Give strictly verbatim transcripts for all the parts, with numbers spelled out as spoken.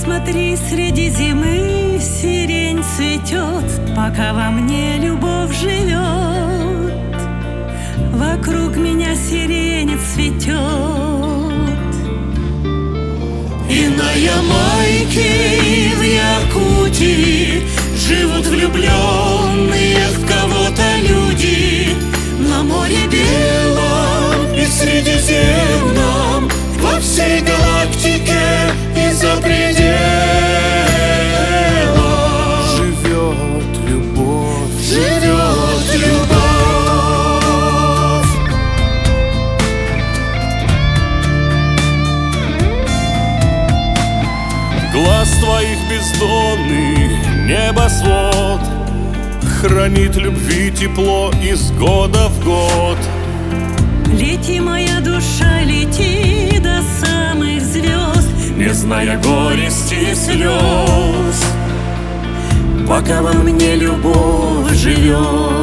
Смотри, среди зимы сирень цветет, пока во мне любовь живет. Вокруг меня сирень цветет. И на Ямайке, и в Якутии живут влюбленные в кого-то люди. На море белом и Средиземном, во всей галактике и за пределом живет любовь, живет любовь. Глаз твоих бездонный небосвод хранит любви тепло из года в год. Лети, моя душа, лети до самых звезд, Не зная горести и слез, пока во мне любовь живет.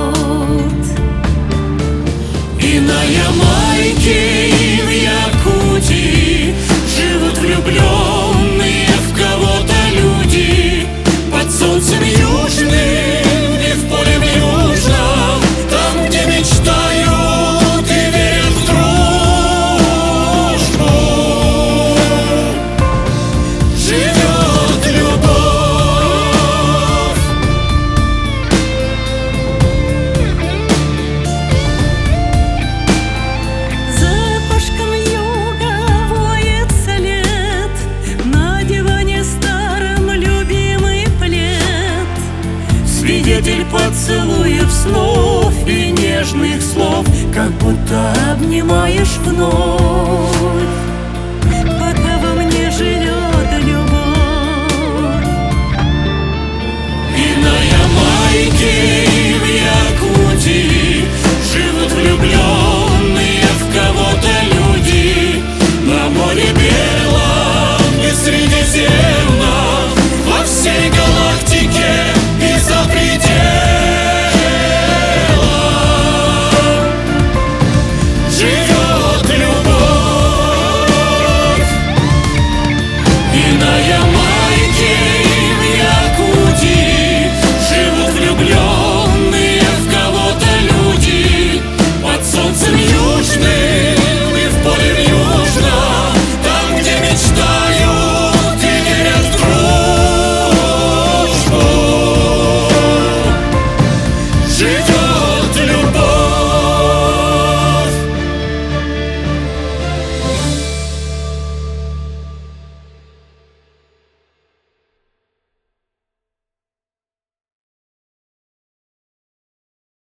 И на Ямайке, и в Якутии живут влюбленные в кого-то люди. Под солнцем южным и в поле южном, там, где мечтают и верят в дружбу, живет любовь. За окошком юга воет след, на диване старом любимый плед. Свидетель поцелуев, снов и нежных слов, Как будто обнимаешь вновь, пока во мне живет любовь. И на Ямайке, и в Якутии живут влюбленные в кого-то люди. На море белом и Средиземном